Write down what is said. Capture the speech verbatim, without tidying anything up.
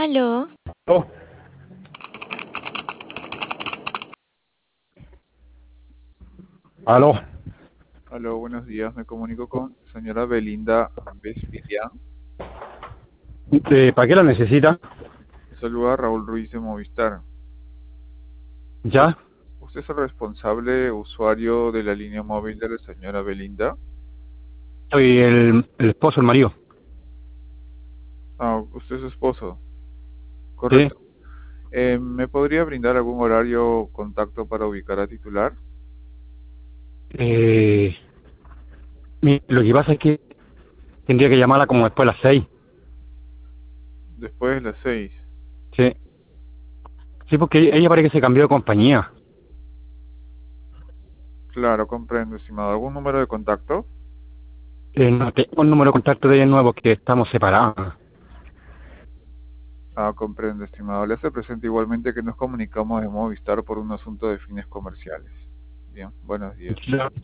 Aló, Oh, aló. Aló, buenos días. Me comunico con señora Belinda Vespilian. Eh, ¿para qué la necesita? Le saluda Raúl Ruiz de Movistar. ¿Ya? ¿Usted es el responsable usuario de la línea móvil de la señora Belinda? Soy el, el esposo, el marido. Ah, usted es su esposo. ¿Sí? Correcto. Eh, ¿me podría brindar algún horario o contacto para ubicar a titular? Eh, mi- lo que pasa es que tendría que llamarla como después de las seis. Después de las seis. Sí. Sí, porque ella parece que se cambió de compañía. Claro, comprendo, estimado. ¿Algún número de contacto? Eh, no tengo un número de contacto de ella nuevo, que estamos separados. Ah, comprendo, estimado. Le hace presente igualmente que nos comunicamos de Movistar por un asunto de fines comerciales. Bien, buenos días.